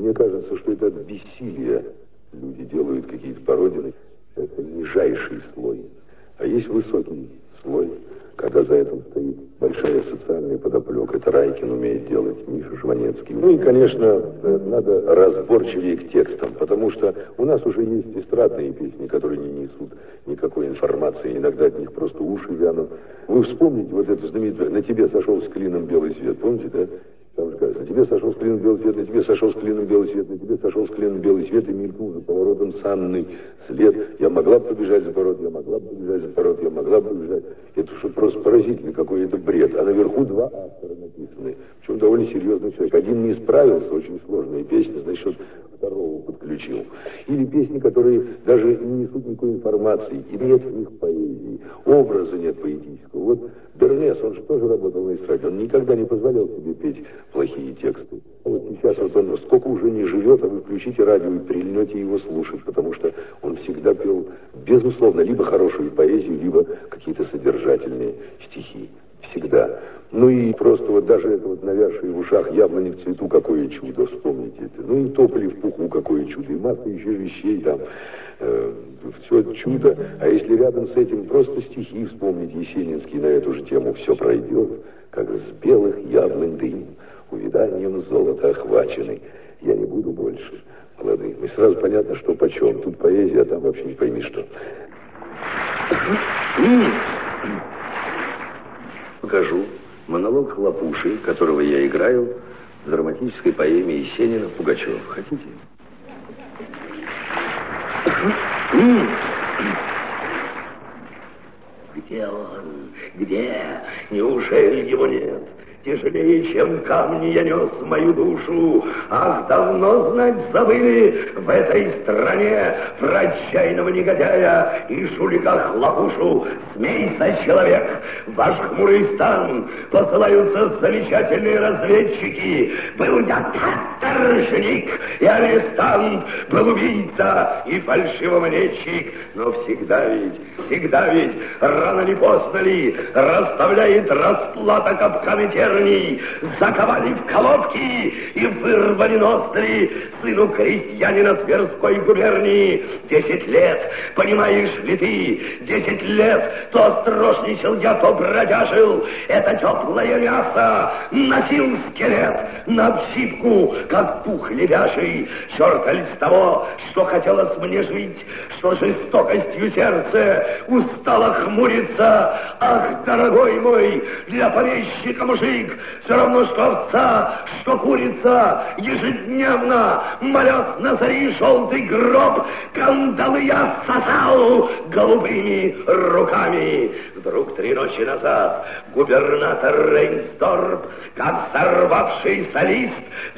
Мне кажется, что это от бессилия люди делают какие-то пародии. Это нижайший слой. А есть высокий слой, когда за этим стоит большая социальная подоплека. Это Райкин умеет делать, Миша Жванецкий. Ну и, конечно, надо разборчивее к текстам, потому что у нас уже есть эстрадные песни, которые не несут никакой информации. Иногда от них просто уши вянут. Вы вспомните вот эту знаменитую «На тебе сошел с клином белый свет». Помните, да? Там же кажется, на тебе сошел с клином белый свет, на тебе сошел с клином белый свет, на тебе сошел с клином белый свет, и мелькнул за поворотом санный след. Я могла бы побежать за поворот, я могла бы побежать за поворот, я могла бы побежать. Это что просто поразительно, какой это бред. А наверху два автора написаны. Причем довольно серьезный человек. Один не справился, очень сложная песня, значит, второго подключил. Или песни, которые даже не несут никакой информации, и нет в них поэзии, образа нет поэтического. Вот Бернес, он же тоже работал на эстраде, он никогда не позволял себе петь плохие тексты. Вот сейчас вот он сколько уже не живет, а вы включите радио и прильнете его слушать, потому что он всегда пел, безусловно, либо хорошую поэзию, либо какие-то содержательные стихи. Всегда. Ну и просто вот даже это вот навязшее в ушах яблони в цвету, какое чудо, вспомните это. Ну и тополи в пуху, какое чудо. И масса еще вещей там. Все чудо. А если рядом с этим просто стихи вспомнить есенинские на эту же тему, все пройдет, как с белых яблонь дым, увяданием золота охваченный. Я не буду больше молодым. И сразу понятно, что почем. Тут поэзия, а там вообще не пойми что. Покажу монолог Хлопуши, которого я играю в драматической поэме Есенина «Пугачев». Хотите? Где он? Где? Неужели его нет? Тяжелее, чем камни, я нес мою душу. Ах, давно знать забыли в этой стране про отчаянного негодяя и жулика Хлопушу. Смейся, человек, в ваш хмурый стан посылаются замечательные разведчики. Был я каторжник и арестант, был убийца и фальшивомонетчик. Но всегда ведь, рано ли поздно ли, расставляет расплата капканы тернии, заковали в колодки и вырвали ноздри сыну крестьянина Тверской губернии. 10 лет, понимаешь ли ты, 10 лет то острожничал я, то бродяжил. Это теплое мясо носил скелет на обсипку, как пух лебяжий. Черт ли с того, что хотелось мне жить, что жестокостью сердце устало хмуриться. Ах, дорогой мой, для помещика мужик все равно, что овца, что курица, ежедневно, молясь на зари желтый гроб, кандалы я сосал голубыми руками. Вдруг 3 ночи назад губернатор Рейнсдорп, как сорвавший солист,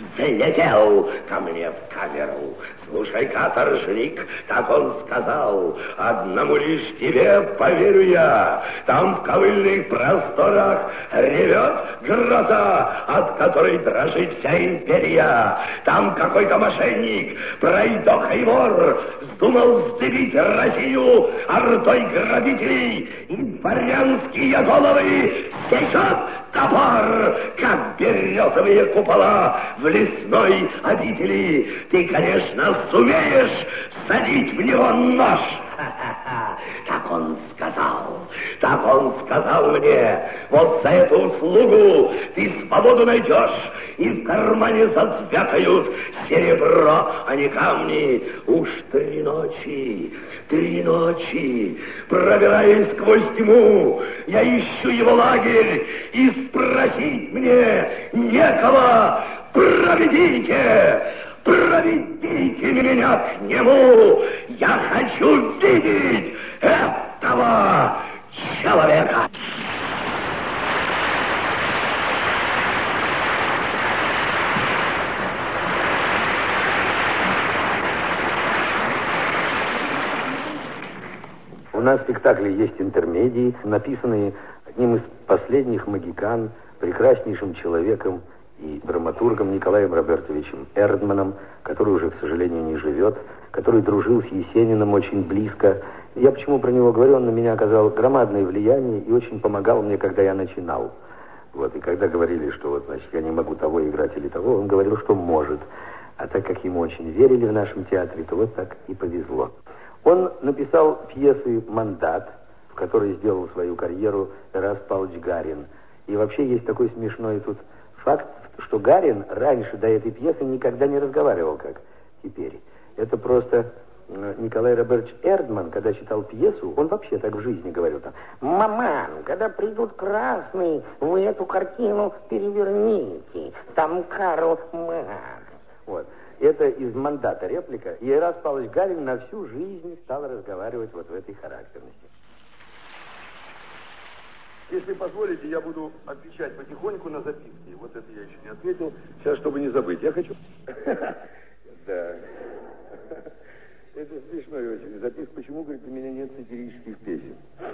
взлетел ко мне в камеру. Слушай, каторжник, как он сказал, одному лишь тебе поверю я. Там в ковыльных просторах ревет гроза, от которой дрожит вся империя. Там какой-то мошенник, пройдоха и вор, вздумал вздыбить Россию ордой грабителей, и дворянские головы сечет топор, как березовые купола в лесной обители. Ты, конечно, сумеешь садить в него нож. Так он сказал мне, вот за эту услугу ты свободу найдешь, и в кармане зазвякают серебро, а не камни. Уж 3 ночи, пробираясь сквозь тьму, я ищу его лагерь, и спросить мне некого. Проведите меня к нему! Я хочу видеть этого человека! У нас в спектакле есть интермедии, написанные одним из последних могикан, прекраснейшим человеком и драматургом Николаем Робертовичем Эрдманом, который уже, к сожалению, не живет, который дружил с Есениным очень близко. Я почему про него говорю, он на меня оказал громадное влияние и очень помогал мне, когда я начинал. Вот, и когда говорили, что вот, значит, я не могу того играть или того, он говорил, что может. А так как ему очень верили в нашем театре, то вот так и повезло. Он написал пьесы «Мандат», в которой сделал свою карьеру Эраст Павлович Гарин. И вообще есть такой смешной тут факт, что Гарин раньше до этой пьесы никогда не разговаривал, как теперь. Это просто Николай Робертович Эрдман, когда читал пьесу, он вообще так в жизни говорил там: «Маман, когда придут красные, вы эту картину переверните, там Карл Маркс». Вот. Это из «Мандата» реплика. И Эраст Павлович Гарин на всю жизнь стал разговаривать вот в этой характерности. Если позволите, я буду отвечать потихоньку на записки. Вот это я еще не отметил. Сейчас, чтобы не забыть, я хочу... Да. Это смешно очень. Записка, почему, говорит, у меня нет сатирических песен.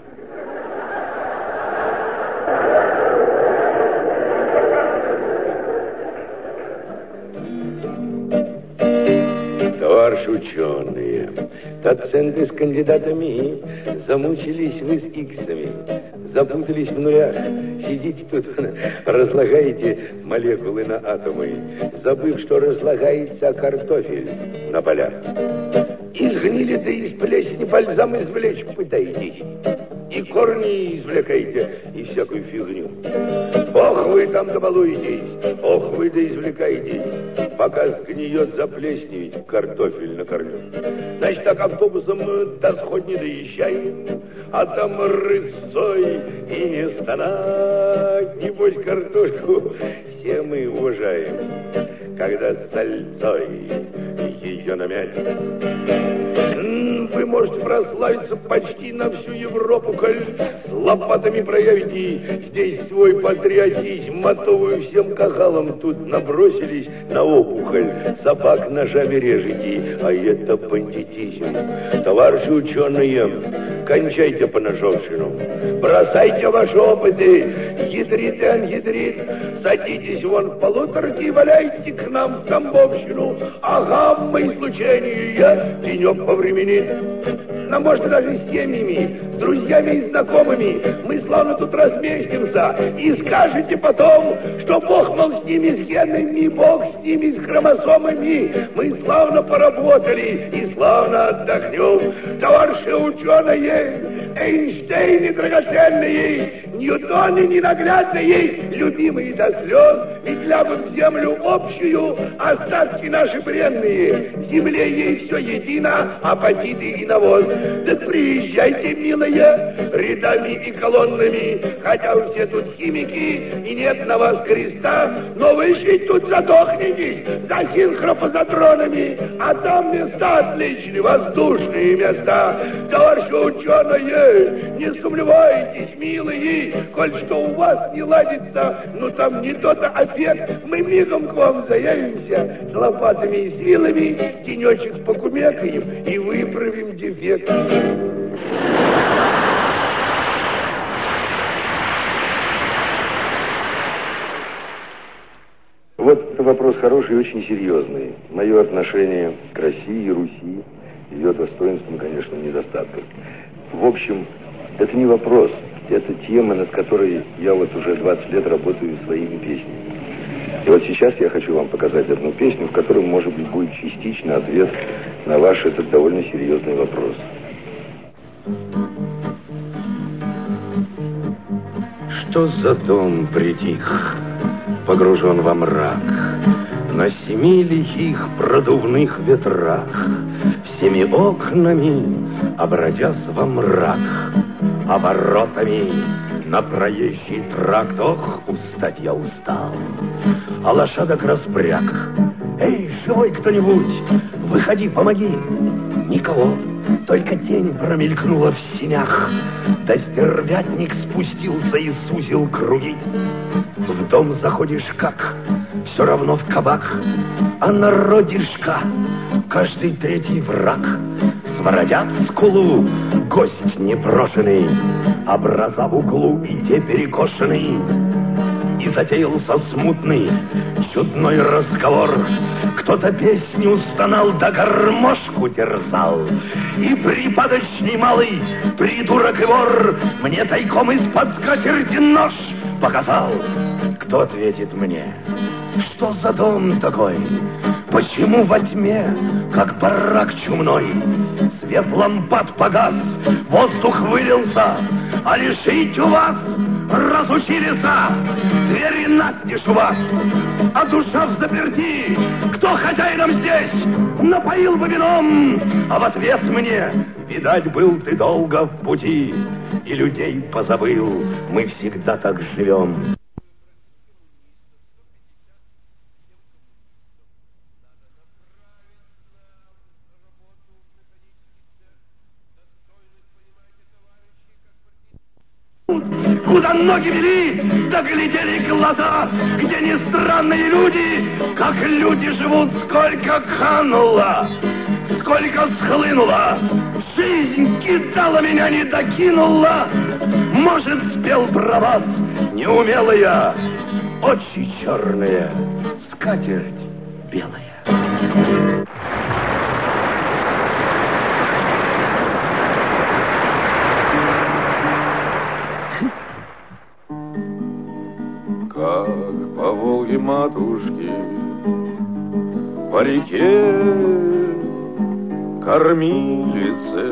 Товарищи ученые, доценты с кандидатами замучились вы с иксами, запутались в нулях, сидите тут, разлагаете молекулы на атомы, забыв, что разлагается картофель на полях. Из гнили да из плесени бальзам извлечь пытаетесь, и корни извлекаете, и всякую фигню. Ох, вы там добалуетесь, ох, вы да извлекаетесь, пока сгниет, заплесневить картофель на корню. Значит, так автобусом до Сходни доезжаем, а там рысцой и не стонать. Небось, картошку все мы уважаем, когда сальцой ее намять. Вы можете прославиться почти на всю Европу, коль с лопатами проявите здесь свой патриотизм, а то вы всем кахалам тут набросились на опухоль, собак ножами режете, а это бандитизм. Товарищи ученые, кончайте поножовщину, бросайте ваши опыты, ядрит и аньядрит, садитесь вон в полуторки и валяйте к нам в Тамбовщину, а гамма-излучение денек повременит. Нам можно даже с семьями, с друзьями и знакомыми мы славно тут разместимся, и скажете потом, что Бог, мол, с ними, с генами, Бог с ними, с хромосомами. Мы славно поработали и славно отдохнем. Товарищи ученые, Эйнштейны драгоценные, Ньютоны ненаглядные, любимые до слез, ведь лягут в землю общую, остатки наши бренные. Земле ей все едино, апатиты и навоз. Так приезжайте, милые, рядами и колоннами, хотя вы все тут химики, и нет на вас креста, но вы еще и тут задохнетесь за синхропозотронами, а там места отличные, воздушные места. Товарищи ученые, не сомневайтесь, милые, коль что у вас не ладится, ну там не то-то эффект, мы мигом к вам заявимся с лопатами и с вилами, денечек покумекаем и выправим дефект. Вот вопрос хороший и очень серьезный. Мое отношение к России и Руси, ее достоинствам, конечно, недостаткам. В общем, это не вопрос, это тема, над которой я вот уже 20 лет работаю своими песнями. И вот сейчас я хочу вам показать одну песню, в которой, может быть, будет частично ответ на ваш этот довольно серьезный вопрос. Что за дом притих, погружен во мрак, на 7 лихих продувных ветрах, всеми окнами обратясь во мрак, оборотами на проезжий тракт. Ох, устать я устал, а лошадок распряг. Эй, живой кто-нибудь, выходи, помоги. Никого, только тень промелькнула в сенях, да стервятник спустился и сузил круги. В дом заходишь как, все равно в кабак, а народишка каждый третий враг. Своротят скулу, гость непрошенный, образа в углу и те перекошенный. И затеялся смутный, чудной разговор. Кто-то песню стонал, да гармошку терзал. И припадочный малый, придурок и вор, мне тайком из-под скатерти нож показал. Кто ответит мне, что за дом такой? Почему во тьме, как барак чумной, свет лампад погас, воздух вылился, а лишить у вас разучились, двери настежь у вас, а душа в заперти? Кто хозяином здесь? Напоил бы вином, а в ответ мне: видать, был ты долго в пути и людей позабыл, мы всегда так живем. Куда ноги вели, да глядели глаза, где не странные люди, как люди живут, сколько кануло, сколько схлынуло, жизнь кидала меня, не докинула. Может, спел про вас неумелая, очи черные, скатерть белая. Как по Волге матушки, по реке кормилице,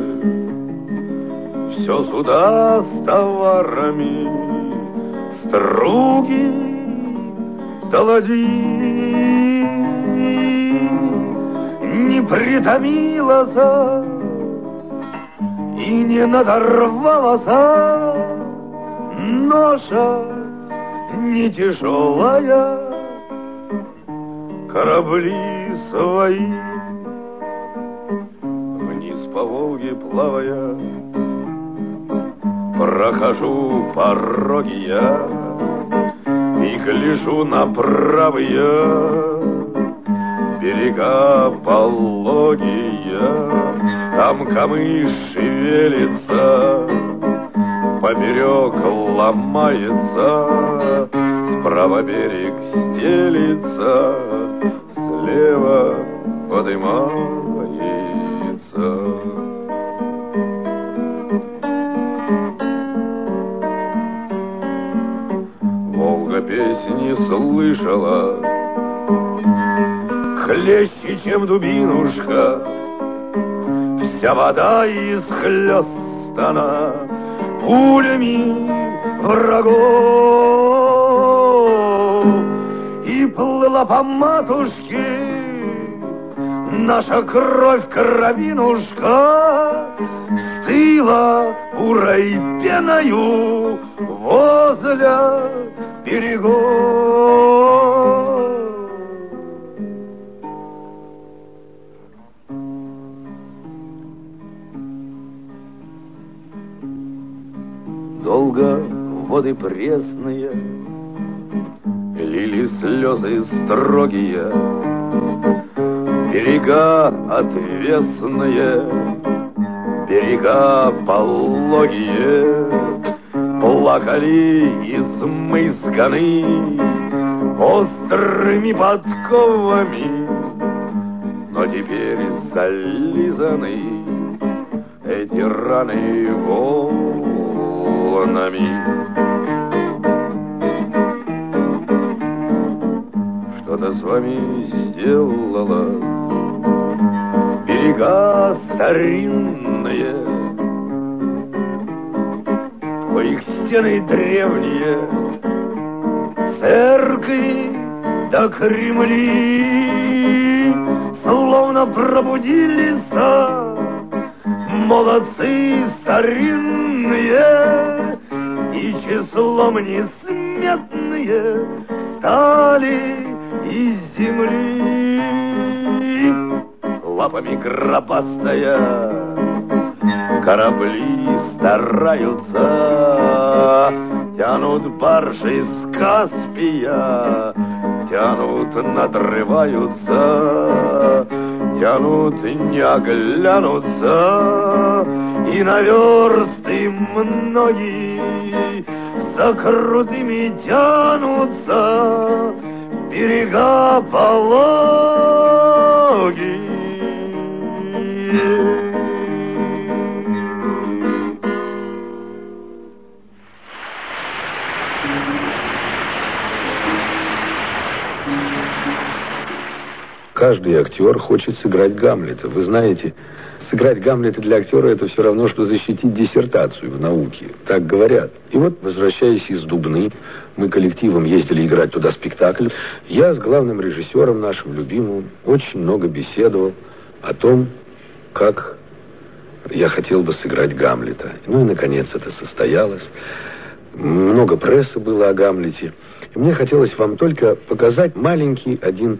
все суда с товарами, струги да ладьи. Не притомилась и не надорвалась ноша не тяжелая, корабли свои вниз по Волге плавая, прохожу пороги я и гляжу на правые берега пологие. Там камыш шевелится, поперек ломается, справа берег стелится, слева подымается. Волга песни слышала, хлеще, чем дубинушка, вся вода исхлёстана пулями врагов. И плыла по матушке наша кровь, кровинушка, стыла бурой пеною возле берегов. Долго воды пресные лили слезы строгие, берега отвесные, берега пологие, плакали измысканы острыми подковами, но теперь зализаны эти раны волнами. Что-то с вами сделала берега старинные, коих стены древние, церкви да Кремли, словно пробудились молодцы старинные, и числом несметные стали из земли. Лапами гробастая корабли стараются, тянут баржи с Каспия, тянут, надрываются, тянут, не оглянутся, и на версты многие за крутыми тянутся берега пологие. каждый актер хочет сыграть Гамлета. Вы знаете, сыграть Гамлета для актера — это все равно, что защитить диссертацию в науке. Так говорят. И вот, возвращаясь из Дубны, мы коллективом ездили играть туда спектакль. Я с главным режиссером нашим любимым очень много беседовал о том, как я хотел бы сыграть Гамлета. Ну и, наконец, это состоялось. Много прессы было о Гамлете. И мне хотелось вам только показать маленький один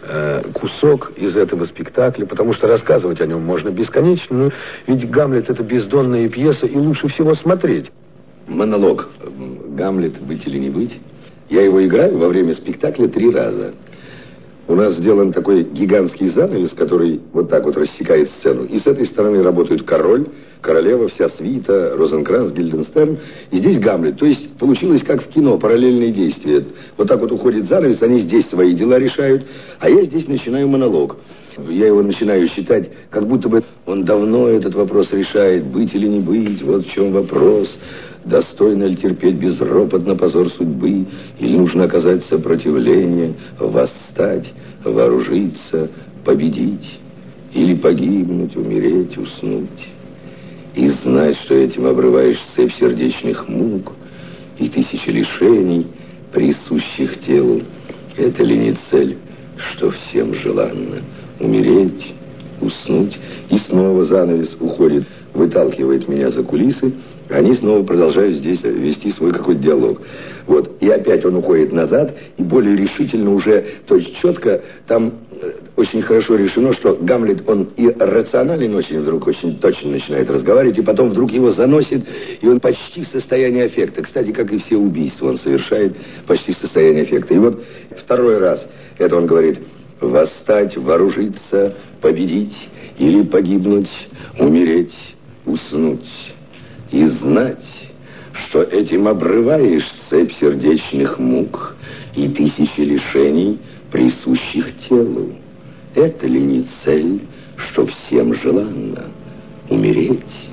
кусок из этого спектакля, потому что рассказывать о нем можно бесконечно, но ведь Гамлет — это бездонная пьеса, и лучше всего смотреть. Монолог «Гамлет. Быть или не быть». Я его играю во время спектакля 3 раза. У нас сделан такой гигантский занавес, который вот так вот рассекает сцену. И с этой стороны работают король, королева, вся свита, Розенкранц, Гильденстерн. И здесь Гамлет. То есть получилось как в кино, параллельные действия. Вот так вот уходит занавес, они здесь свои дела решают, а я здесь начинаю монолог. Я его начинаю считать, как будто бы он давно этот вопрос решает, быть или не быть, вот в чем вопрос. Достойно ли терпеть безропотно позор судьбы, или нужно оказать сопротивление, восстать, вооружиться, победить, или погибнуть, умереть, уснуть, и знать, что этим обрываешь цепь сердечных мук и тысячи лишений, присущих телу. Это ли не цель, что всем желанно? Умереть, уснуть, и снова занавес уходит, выталкивает меня за кулисы. Они снова продолжают здесь вести свой какой-то диалог. Вот. И опять он уходит назад, и более решительно уже, то есть четко, там очень хорошо решено, что Гамлет, он и рационален очень, вдруг очень точно начинает разговаривать, и потом вдруг его заносит, и он почти в состоянии аффекта. Кстати, как и все убийства, он совершает почти в состоянии аффекта. И вот 2-й раз это он говорит: восстать, вооружиться, победить, или погибнуть, умереть, уснуть. И знать, что этим обрываешь цепь сердечных мук и тысячи лишений, присущих телу. Это ли не цель, что всем желанно? Умереть,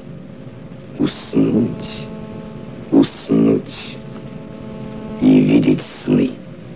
уснуть, уснуть и видеть сны.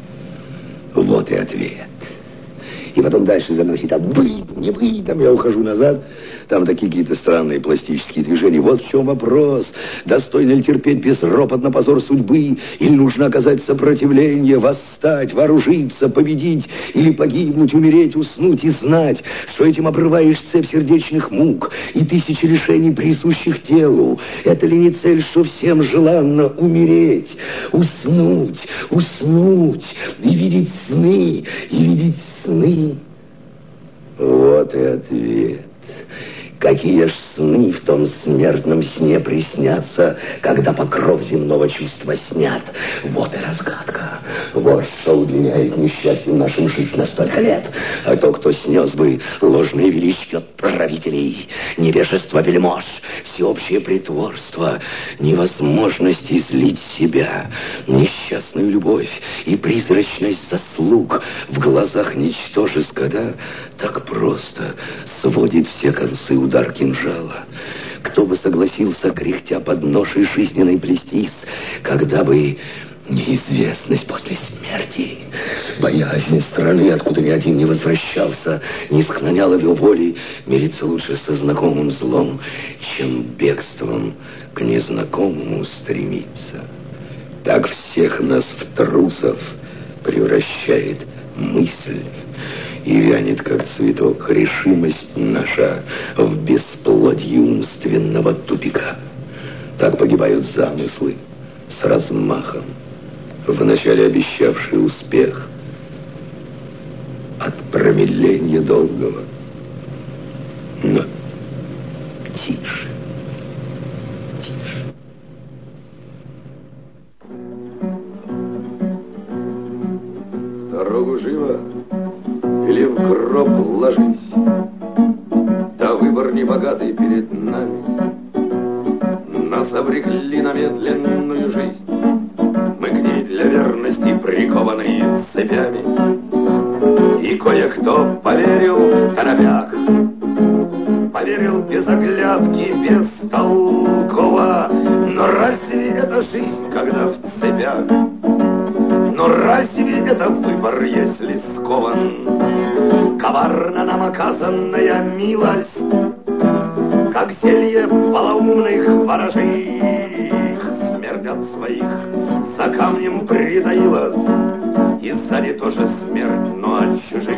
Вот и ответ. И потом дальше заносит, там, вы, не вы, там я ухожу назад, там такие какие-то странные пластические движения. Вот в чем вопрос. Достойно ли терпеть безропотно позор судьбы, или нужно оказать сопротивление, восстать, вооружиться, победить, или погибнуть, умереть, уснуть и знать, что этим обрываешь цепь сердечных мук и тысячи лишений, присущих телу. Это ли не цель, что всем желанно? Умереть, уснуть, уснуть и видеть сны, и видеть сны. Вот и ответ. Какие ж сны в том смертном сне приснятся, когда покров земного чувства снят? Вот и разгадка. Вот что удлиняет несчастьем нашим жизнь на столько лет. А то, кто снес бы ложное величие правителей, невежество вельмож, всеобщее притворство, невозможность излить себя, несчастную любовь и призрачность заслуг в глазах ничтожеств, когда так просто сводит все концы удар кинжала. Кто бы согласился, кряхтя под ношей жизненной плестись, когда бы неизвестность после смерти, боязнь страны, откуда ни один не возвращался, не склоняла в его воле мириться лучше со знакомым злом, чем бегством к незнакомому стремиться. Так всех нас в трусов превращает мысль, и вянет, как цветок, решимость наша в бесплодье умственного тупика. Так погибают замыслы с размахом, вначале обещавшие успех, от промедления долгого. Но тише, тише. В дорогу живо или в гроб ложись, да выбор небогатый перед нами. Нас обрекли на медленную жизнь, мы к ней для верности прикованы цепями. И кое-кто поверил в торопях, поверил без оглядки, бестолково. Но разве это жизнь, когда в цепях? Но разве это выбор, если скован? коварно нам оказанная милость, как зелье полоумных ворожих, смерть от своих за камнем притаилась, и сзади тоже смерть, но от чужих.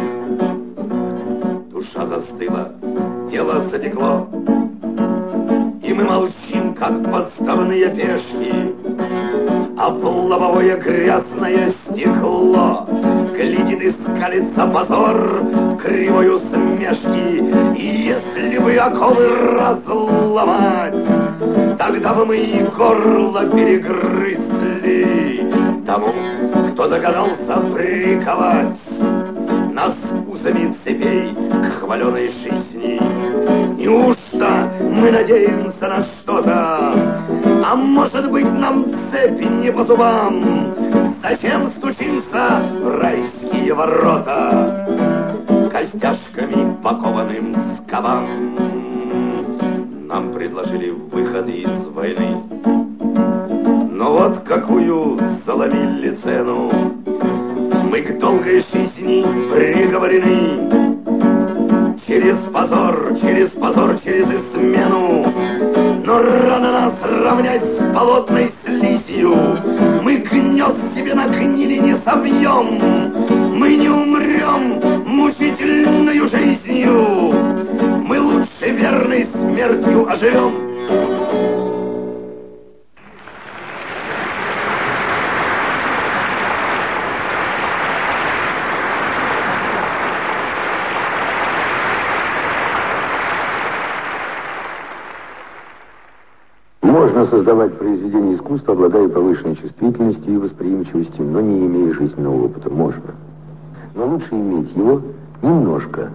Душа застыла, тело затекло, и мы молчим, как подставные пешки, а в лобовое грязное стекло глядит и скалится позор кривой усмешки. И если бы оковы разломать, тогда бы мы и горло перегрызли тому, кто догадался приковать нас узами цепей к хваленой жизни. Неужто мы надеемся на что-то? А может быть, нам цепи не по зубам? Зачем стучимся в райские ворота, костяшками покованным скобам? Нам предложили выход из войны, но вот какую заломили цену. Мы к долгой жизни приговорены. Через позор, через измену. Но рано нас равнять с болотной слизью. Мы гнезд себе на гнили не собьем. Мы не умрем мучительною жизнью. Мы лучше верной смертью оживем. Можно создавать произведения искусства, обладая повышенной чувствительностью и восприимчивостью, но не имея жизненного опыта. Можно. Но лучше иметь его немножко.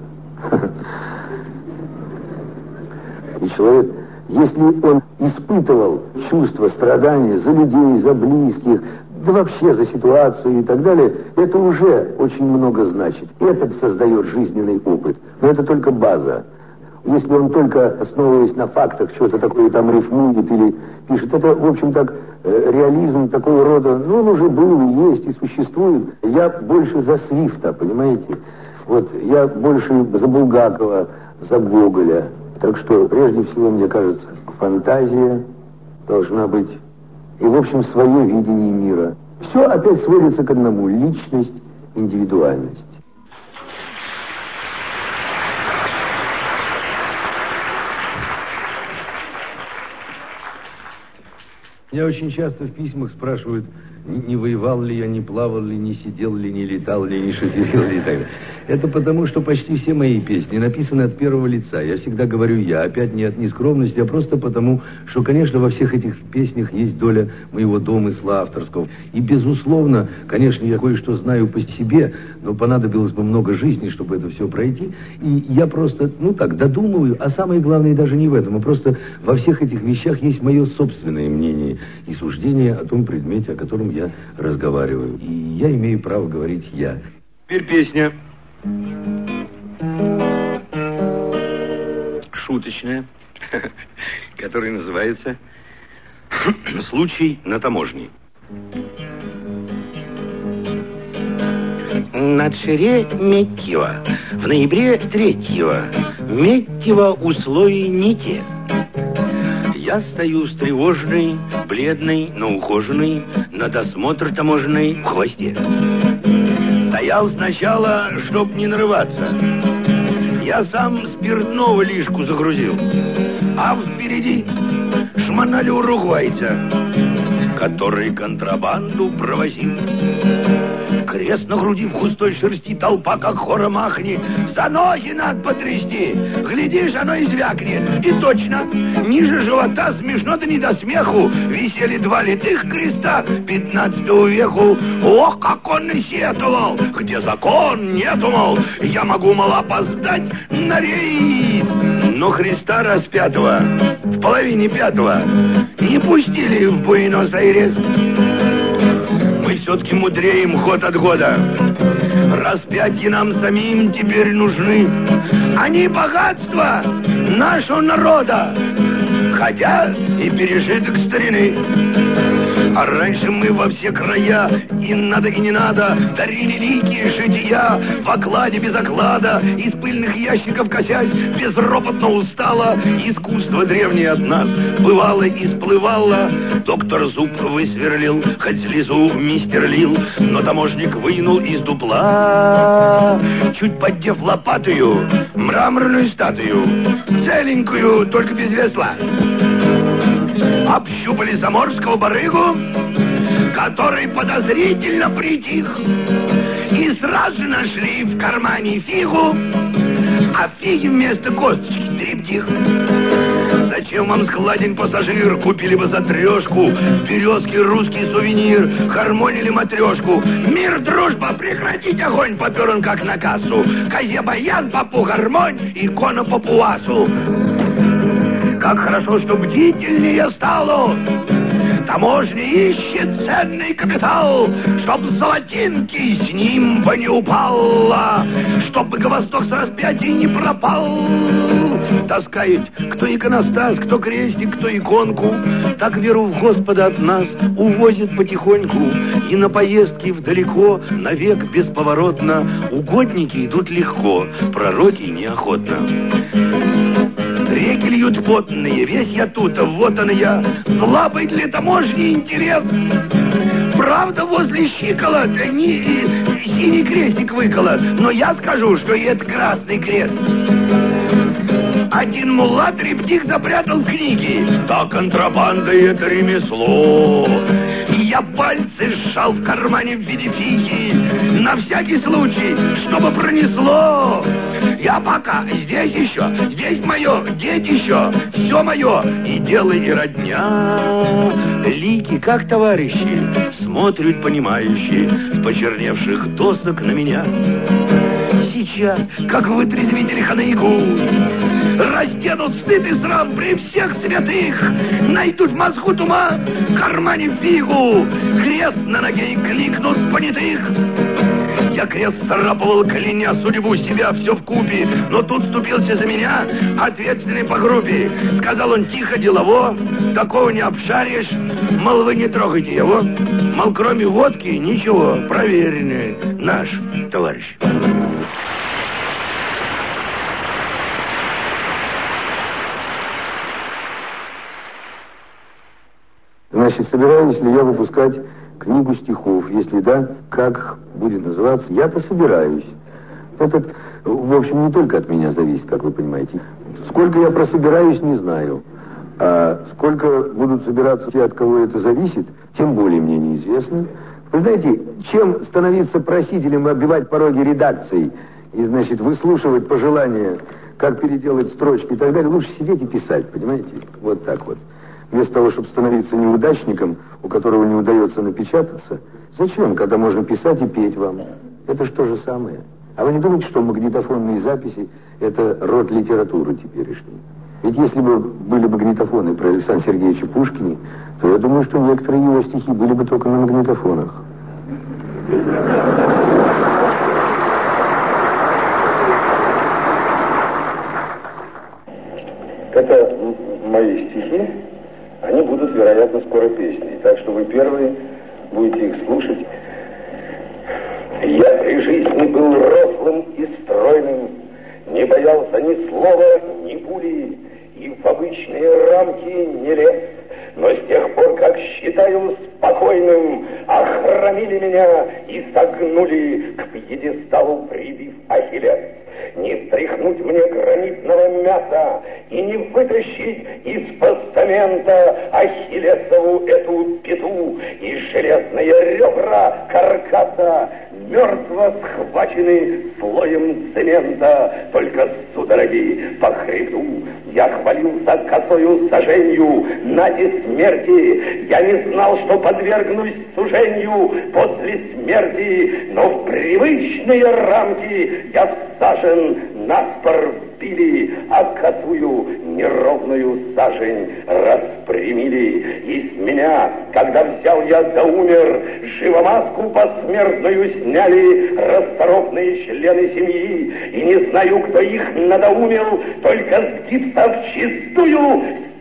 И человек, если он испытывал чувство страдания за людей, за близких, да вообще за ситуацию и так далее, это уже очень много значит. Это создает жизненный опыт. Но это только база. Если он только, основываясь на фактах, что-то такое там рифмует или пишет, это, в общем, так, реализм такого рода, ну, он уже был и есть, и существует. Я больше за Свифта, понимаете? Вот, я больше за Булгакова, за Гоголя. Так что, прежде всего, мне кажется, фантазия должна быть, и, в общем, свое видение мира. Все опять сводится к одному: личность, индивидуальность. Меня очень часто в письмах спрашивают, не воевал ли я, не плавал ли, не сидел ли, не летал ли, не шоферил ли и так далее. Это потому, что почти все мои песни написаны от первого лица. Я всегда говорю «я», опять не от нескромности, а просто потому, что, конечно, во всех этих песнях есть доля моего домысла авторского. И, безусловно, конечно, я кое-что знаю по себе, но понадобилось бы много жизни, чтобы это все пройти. И я просто, ну так, додумываю, а самое главное даже не в этом, а просто во всех этих вещах есть мое собственное мнение и суждение о том предмете, о котором я разговариваю. И я имею право говорить «я». Теперь песня шуточная, которая называется «Случай на таможне». На Шереметьево в ноябре 3-го Метьево условий не те. Я стою встревоженный, бледный, но ухоженный, на досмотр таможенный в хвосте. Стоял сначала, чтоб не нарываться. Я сам спиртного лишку загрузил, а впереди шмонали уругвайца, который контрабанду провозил. Крест на груди в густой шерсти, толпа как хором ахнет. За ноги надо потрясти, глядишь, оно и звякнет. И точно, ниже живота смешно, да не до смеху, висели 2 литых креста 15 веку. Ох, как он и сетовал, где закон, нету, мол, я могу, мол, опоздать на рейс. Но Христа распятого в половине 5-го не пустили в Буэнос-Айрес. Мы все-таки мудреем ход от года. Распятие нам самим теперь нужны. Они богатство нашего народа. хотя и пережиток старины. А раньше мы во все края, и надо, и не надо, дарили лики жития в окладе без оклада, из пыльных ящиков косясь, безропотно устала. Искусство древнее от нас бывало и сплывало. Доктор зуб высверлил, хоть слезу мистер лил, но таможник вынул из дупла, чуть поддев лопатою, мраморную статую, целенькую, только без весла. Общупали заморского барыгу, который подозрительно притих, и сразу же нашли в кармане фигу, а в фиге вместо косточки триптих. Зачем вам складен пассажир? Купили бы за трешку в березке русский сувенир, хармонили матрешку. Мир, дружба, прекратить огонь, попер он как на кассу. Козе баян, попу гармонь, икона папуасу. Как хорошо, что бдительнее стало. Таможня ищет ценный капитал, чтоб золотинки с ним бы не упала, чтоб Богосток с распятия не пропал. Таскает кто иконостас, кто крестик, кто иконку. Так веру в Господа от нас увозит потихоньку. И на поездки вдалеко, навек бесповоротно, угодники идут легко, пророки неохотно. Реки льют потные, весь я тут, вот он я, слабый для таможни интерес. Правда, возле щиколот синий крестик выколот, но я скажу, что и это красный крест. Один мулла триптих запрятал в книге. Да, контрабанда — это ремесло. И я пальцы сжал в кармане в виде фиги, на всякий случай, чтобы пронесло. Я пока здесь еще, здесь мое, детище, все мое, и дело, и родня. Лики, как товарищи, смотрят понимающие с почерневших досок на меня. Сейчас, как вытрезвители ханыгу, разденут стыд и срам при всех святых, найдут в мозгу туман, в кармане фигу, крест на ноге и кликнут понятых. Я крест царапывал, кляня судьбу себя все вкупе, но тут вступился за меня ответственный по группе. Сказал он тихо, делово: такого не обшаришь, мол, вы не трогайте его, мол, кроме водки ничего, проверенный наш товарищ. Значит, собираюсь ли я выпускать книгу стихов? Если да, как будет называться? Я-то собираюсь. Это, в общем, не только от меня зависит, как вы понимаете. Сколько я прособираюсь, не знаю. А сколько будут собираться те, от кого это зависит, тем более мне неизвестно. Вы знаете, чем становиться просителем и оббивать пороги редакции, и, значит, выслушивать пожелания, как переделать строчки и так далее, лучше сидеть и писать, понимаете? Вот так вот. Вместо того, чтобы становиться неудачником, у которого не удается напечататься, зачем, когда можно писать и петь вам? Это же то же самое. А вы не думаете, что магнитофонные записи – это род литературы теперешней? Ведь если бы были магнитофоны про Александра Сергеевича Пушкина, то я думаю, что некоторые его стихи были бы только на магнитофонах. Это мои стихи. Они будут, вероятно, скоро песней. Так что вы первые будете их слушать. Я при жизни был рослым и стройным, не боялся ни слова, ни пули, и в обычные рамки не лез. Но с тех пор, как считаю спокойным, охромили меня и согнули, к пьедесталу прибив Ахиллес. Не стряхнуть мне гранитного мяса и не вытащить из постамента Ахиллесову эту пету, и железные ребра каркаса мертво схвачены слоем цемента. Только судороги по хребту я хвалился косою саженью. Нади смерти я не знал, что подвергнусь сужению после смерти, но в привычные рамки я всажен наспор вбили, а косую неровную сажень распрямили. И с меня, когда взял я да умер, живомаску посмертную сняли расторопные члены семьи. И не знаю, кто их надоумил, только с гипса вчистую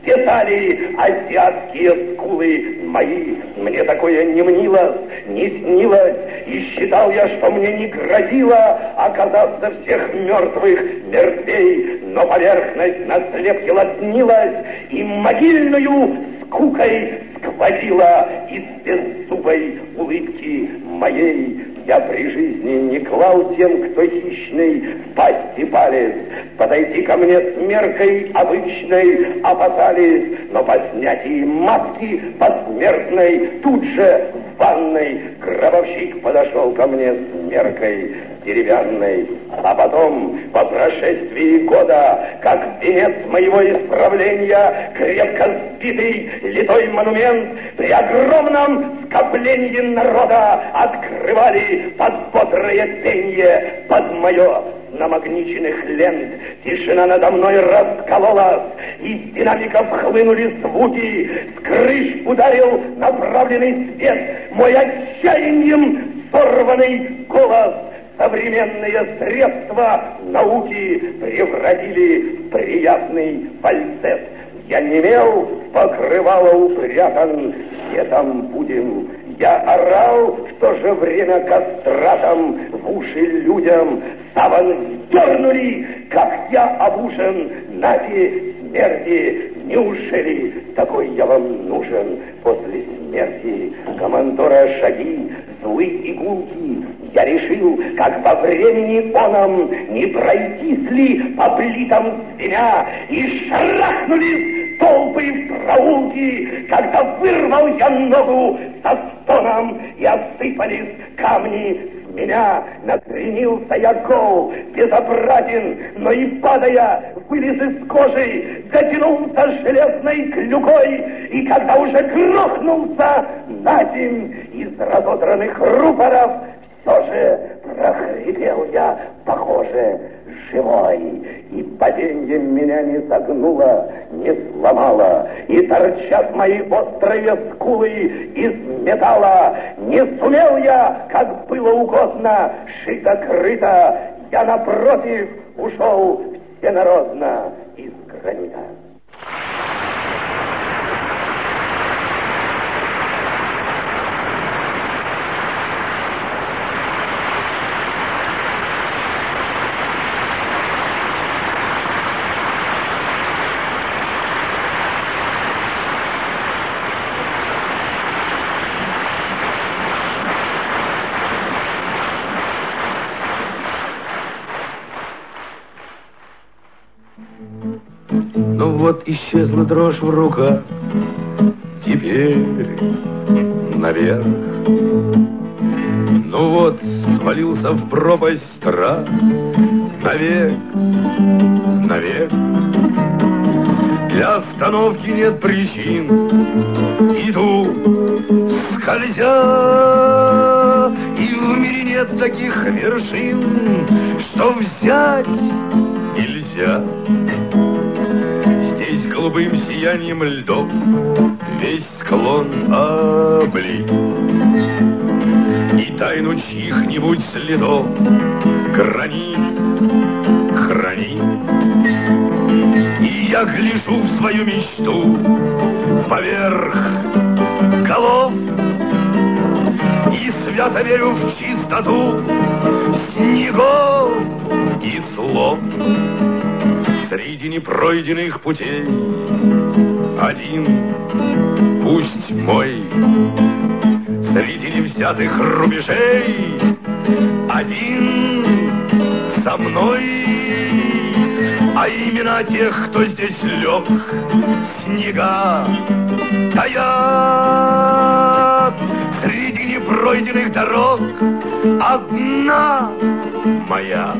стесали азиатские скулы мои. Мне такое не мнилось, не снилось, и считал я, что мне не грозило оказаться всех мертвых мертвей, но поверхность на слепке лоснилась, и могильную скукой сквозила из беззубой улыбки моей. Я при жизни не клал тем, кто хищный, в пасти палец. Подойти ко мне с меркой обычной опасались, но по снятии маски посмертной тут же в ванной гробовщик подошел ко мне с меркой деревянной. А потом, по прошествии года, как венец моего исправления, крепко сбитый литой монумент при огромном скоплении народа открывали под бодрое пенье, под мое намагниченных лент. Тишина надо мной раскололась, из динамиков хлынули звуки, с крыш ударил направленный свет мой отчаянием сорванный голос. Современные средства науки превратили в приятный фальцет. Я немел, покрывало упрятан, где там будем. Я орал, в то же время кастратом в уши людям. Саван вдернули, как я обушен, нате смерти. Неужели такой я вам нужен после смерти? Командора шаги, злые игулки. Я решил, как во времени оном не пройтись ли по плитам звеня, и шарахнулись толпы в проулки, когда вырвал я ногу со стоном, и осыпались камни с меня. Накренился я гол, безобразен, но и падая, вылез из кожи, затянулся железной клюкой, и когда уже грохнулся на земь из разодранных рупоров, все же прохрипел я, похоже, живой, и паденье меня не согнуло, не сломало, и торчат мои острые скулы из металла. Не сумел я, как было угодно, шито-крыто, я напротив ушел всенародно из гранита. Ну вот исчезла дрожь в руках, теперь наверх. Ну вот свалился в пропасть страх, навек, навек. Для остановки нет причин, иду, скользя, и в мире нет таких вершин, что взять нельзя. Здесь голубым сиянием льдов весь склон облит, и тайну чьих-нибудь следов гранит хранит. И я гляжу в свою мечту поверх голов и свято верю в чистоту снегов и слов. Среди непройденных путей один пусть мой, среди невзятых рубежей один со мной, а имена тех, кто здесь лег, снега таят. Среди непройденных дорог одна моя.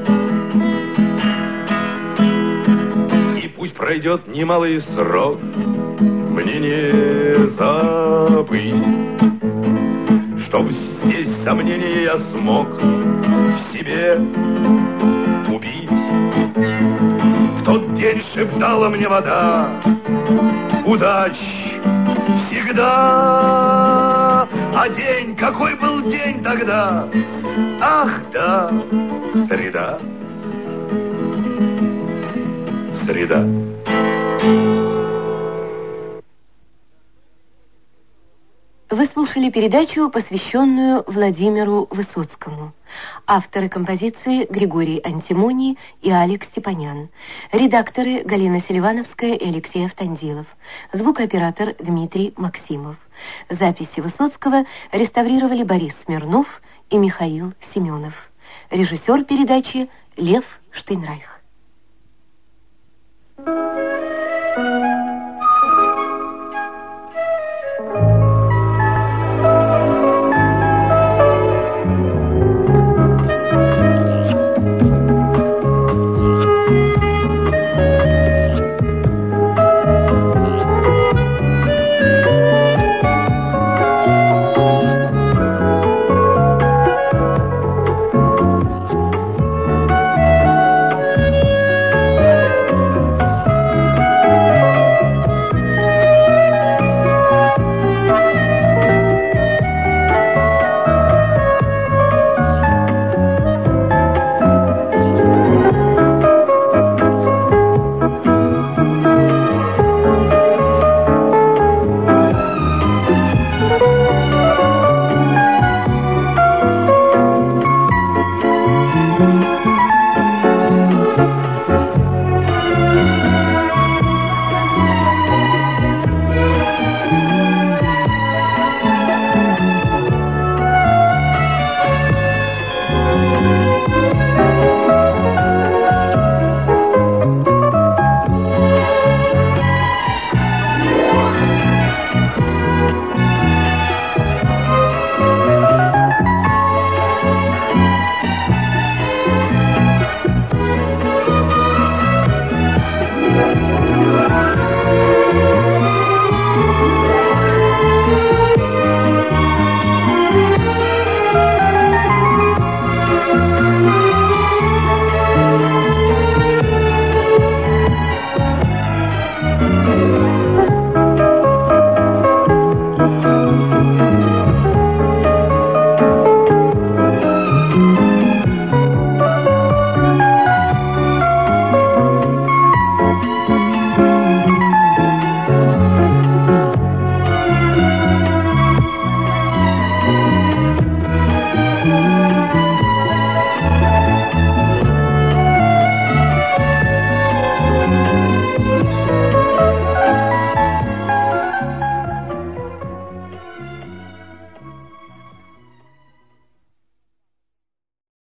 Пусть пройдет немалый срок, мне не забыть, чтоб здесь сомнения я смог в себе убить. В тот день шептала мне вода, удач всегда. А день, какой был день тогда? Ах да, среда. Среда. слушали передачу, посвященную Владимиру Высоцкому. Авторы композиции Григорий Антимоний и Алекс Степанян. Редакторы Галина Селивановская и Алексей Автандилов. Звукооператор Дмитрий Максимов. Записи Высоцкого реставрировали Борис Смирнов и Михаил Семенов. Режиссер передачи Лев Штейнрайх.